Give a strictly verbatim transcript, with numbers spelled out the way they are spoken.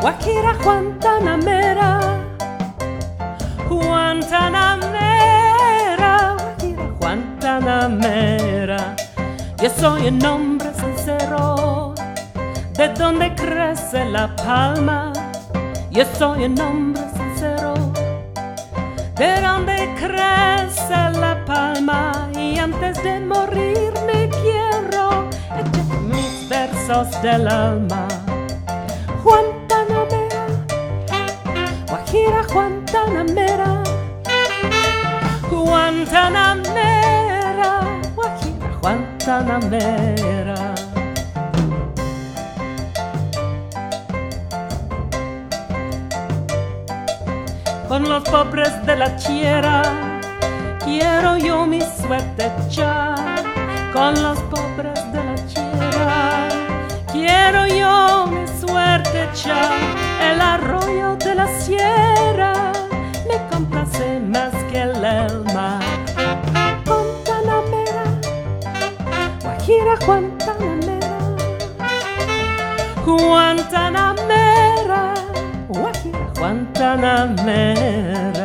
Guajira Guantanamera, Guantanamera, Guajira Guantanamera. Yo soy un hombre sincero, de donde crece la palma. Yo soy un hombre sincero, de donde crece la palma. Y antes de morir me quiero echar mis versos del alma. Guantanamera, Guajira Guantanamera, Guantanamera, Guajira Guantanamera. Con los pobres de la tierra quiero yo mi suerte echar. Con los pobres de la tierra quiero yo mi suerte echar. El arroyo de la sierra me complace más que el mar. Guantanamera, Guajira Guantanamera, Guantanamera, Guajira Guantanamera.